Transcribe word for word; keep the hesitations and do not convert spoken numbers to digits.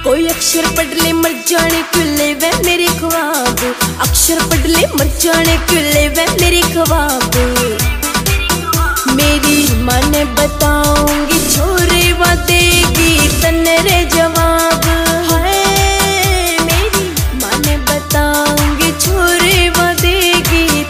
कोई अक्षर पढ़ ले मर जाने क्यों ले वे मेरे ख्वाब, अक्षर पढ़ ले मर जाने क्यों ले वे मेरे ख्वाब। मेरी माँ ने बताऊंगी